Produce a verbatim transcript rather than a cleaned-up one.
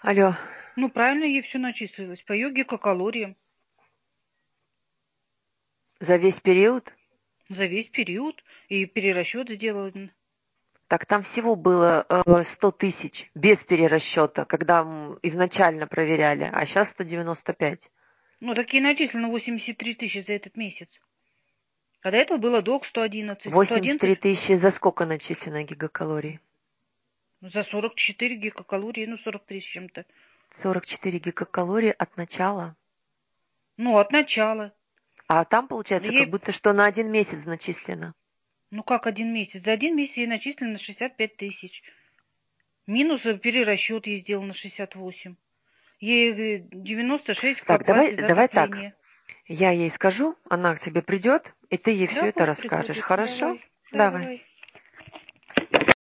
Алло, Ну, правильно ей все начислилось. По ее гигакалориям. за весь период? За весь период. И перерасчет сделан. Так там всего было э, сто тысяч без перерасчета, когда м, изначально проверяли, а сейчас сто девяносто пять. Ну, так и начислено восемьдесят три тысячи за этот месяц. А до этого было док сто одиннадцать. сто восемьдесят три одиннадцать тысячи за сколько начислено гигакалорий? за сорок четыре гигакалории, ну, сорок три с чем-то. сорок четыре гигакалории от начала. Ну, от начала. А там получается как Ей, будто что на один месяц начислено. ну, как один месяц? За один месяц ей начислено шестьдесят пять тысяч. Минус перерасчет ей сделал на шестьдесят восемь. Ей э, девяносто шесть к Так, давай, оплате за давай так. отопление. Я ей скажу, она к тебе придет, и ты ей Да, все это пусть расскажешь. приходит. Хорошо? Давай. Да, Давай. давай.